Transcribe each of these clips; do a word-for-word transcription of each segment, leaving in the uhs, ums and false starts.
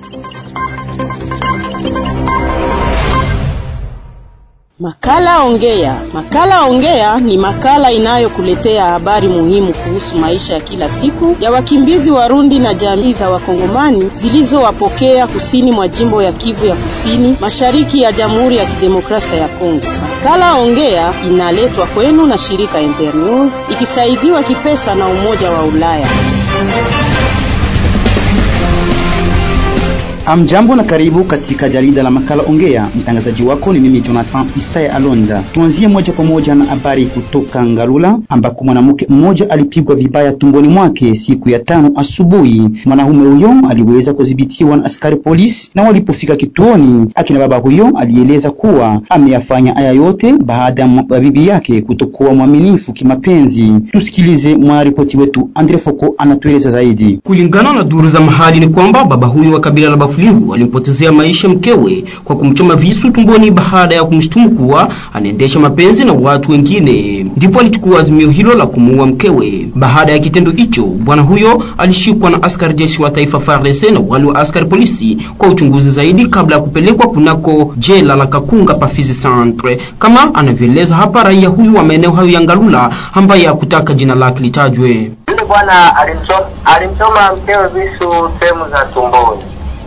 Makala Ongea. Makala Ongea ni makala inayokuletea habari muhimu kuhusu maisha ya kila siku ya wakimbizi Warundi na jamii za Wakongomani zilizowapokea kusini mwa jimbo ya Kivu ya Kusini, mashariki ya Jamhuri ya Kidemokrasia ya Kongo. Makala Ongea inaletwa kwenu na shirika Internews ikisaidiwa kipesa na Umoja wa Ulaya. Amjambo na karibu katika jarida la Makala Ongea. Mtangazaji wako ni mimi Jonathan Isaya Alonda. Tuanzie moja kwa moja na habari kutoka Ngalula ambako mwanamke mmoja alipigwa vibaya tumboni mwake siku ya tano asubuhi. Mwanaume huyo aliweza kudhibitiwa na askari polisi, na walipofika kituoni, akina baba huyo alieleza kuwa ameyafanya haya yote baada ya bibi yake kutokuwa mwaminifu kimapenzi. Tusikilize mwaripoti wetu Andre Foko anatueleza zaidi. Kulingana na duru za mahali ni kwamba baba huyo wa kabila la Bafuliru alimpotezea maisha mkewe kwa kumchoma visu tumboni baada ya kumshtumu kuwa anaendesha mapenzi na watu wengine. Ndipo alichukua azimio hilo la kumuua mkewe. Baada ya kitendo hicho, bwana huyo alishikwa na askari jeshi wa taifa F A R D C na wale wa askari polisi kwa uchunguzi zaidi kabla ya kupelekwa kunako jela la Kakunga pa Fizi Centre, kama anavyoeleza hapa raia huyu wa maeneo hayo ya Ngalula ambaye hakutaka jina lake litajwe. Bwana alimchoma alimchoma mkewe visu sehemu za tumboni.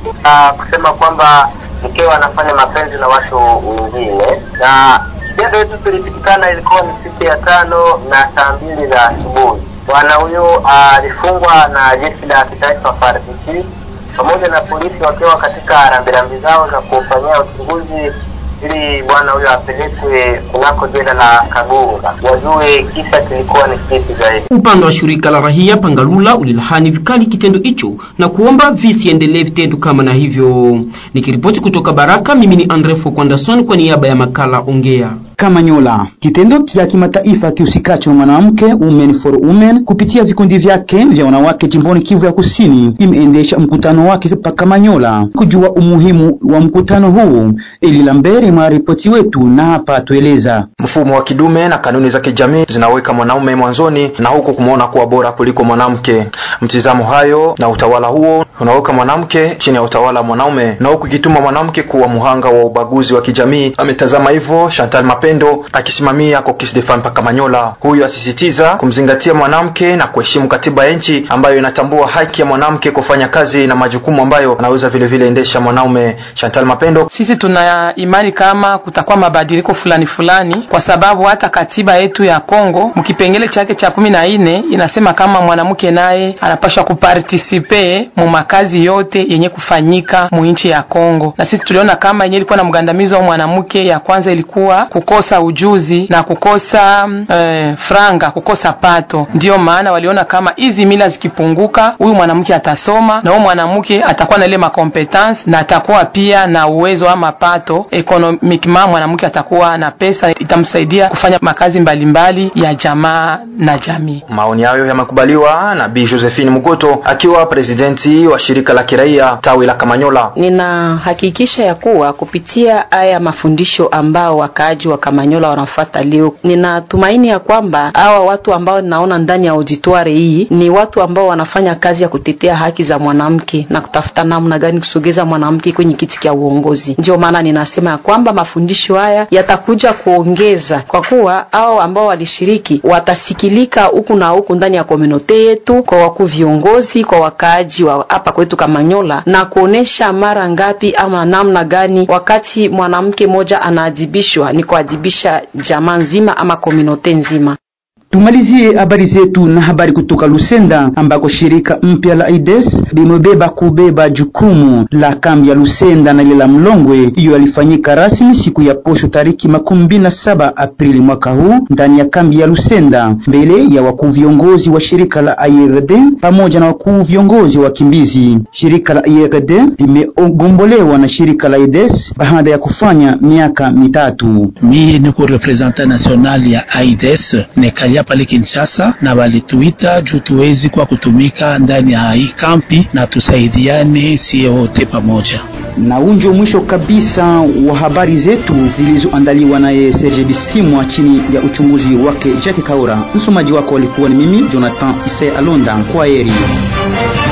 Na kusema kwamba mkewe anafanya mapenzi na watu wengine, na kitendo hicho kilipitikana ilikuwa ni siku ya tano na saa mbili za asubuhi. Bwana huyo alifungwa na jeshi la kitaifa F A R D C pamoja na polisi wakiwa katika rambirambi zao za kufanyia uchunguzi ili bwana huyo apelekwe kunako jela la Kagunga wajue kisa kilikuwa ni kipi zaidi. Upande wa shirika la rahia Pangalula ulilahani vikali kitendo hicho na kuomba visiendelee vitendo kama na hivyo. Nikiripoti kutoka Baraka, mimi ni Andre Fokwandason kwa niaba ya Makala Ongea. Kamanyola. Kitendo kia kimataifa kiusikacho na mwanamke Women for Women kupitia vikundi vyake vya wanawake jimboni Kivu ya Kusini imeendesha mkutano wake pa Kamanyola. Kujua umuhimu wa mkutano huu, ili lambere maripoti wetu na hapa tueleza. Mfumo wa kidume na kanuni za kijamii zinaweka mwanaume mwanzoni na huko kumuona kuwa bora kuliko mwanamke. Mtizamo hayo na utawala huo unaweka mwanamke chini ya utawala wa mwanaume na huko kituma mwanamke kuwa muhanga wa ubaguzi wa kijamii. Ametazama hivyo Chantal Mapendo akisimamia Kokis de Femme Kamanyola. Huyu asisitiza kumzingatia mwanamke na kuheshimu katiba ya nchi ambayo inatambua haki ya mwanamke kufanya kazi na majukumu ambayo anaweza vile vile endesha mwanaume. Chantal Mapendo: sisi tuna imani kama kutakuwa mabadiliko fulani fulani, kwa sababu hata katiba yetu ya Kongo mkipengele chake cha kumi na nne inasema kama mwanamke naye anapaswa kuparticipe mu makazi yote yenye kufanyika mu nchi ya Kongo. Na sisi tuliona kama yenye ilikuwa na mgandamizo wa mwanamke, ya kwanza ilikuwa kukosa ujuzi na kukosa eh, franga, kukosa pato. Ndio maana waliona kama hizi mila zikipunguka, huyu mwanamke atasoma na huyu mwanamke atakuwa na ile ma competence na atakuwa pia na uwezo wa mapato economic. Mama mwanamke atakuwa na pesa, itamsaidia kufanya makazi mbalimbali mbali ya jamaa na jamii. Maoni hayo yamekubaliwa na Bi Josephine Mugoto akiwa presidenti wa shirika la kiraia tawi la Kamanyola. Nina hakikisha ya kuwa kupitia haya mafundisho ambao wakaaji wa Kamanyola wanafuata leo, ninatumaini ya kwamba hawa watu ambao naona ndani ya auditoire hii ni watu ambao wanafanya kazi ya kutetea haki za mwanamke na kutafuta namna gani kusogeza mwanamke kwenye kiti cha uongozi. Ndio maana ninasema ya kwamba mafundisho haya yatakuja kuongeza, kwa kuwa hao ambao walishiriki watasikilika huku na huku ndani ya community yetu, kwa wakuu viongozi, kwa wakaaji wa hapa kwetu Kamanyola, na kuonesha mara ngapi ama namna gani wakati mwanamke moja anaadhibishwa ni kuadhibisha jamaa nzima ama community nzima. Tumalizie habari zetu na habari kutoka Lusenda ambako shirika mpya la AIDS limebeba kubeba jukumu la kambi ya Lusenda na ile la Mlongwe. Hiyo alifanyika rasmi siku ya posho tariki makumi na saba Aprili mwaka huu ndani ya kambi ya Lusenda, mbele ya wakuu viongozi wa shirika la I R D pamoja na wakuu viongozi wa kimbizi. Shirika la I R D limegombolewa na shirika la AIDS baada ya kufanya miaka mitatu. Mimi niko representant national ya AIDS nekalia pale Kinshasa, na walituita juu tuwezi kwa kutumika ndani ya hii kampi na tusaidiane sie wote pamoja. Na unjo mwisho kabisa wa habari zetu zilizoandaliwa na Serge Bisimwa chini ya uchunguzi wake Jacques Kaura. Msomaji wako alikuwa ni mimi Jonathan Isaya Alonda. Kwa heri.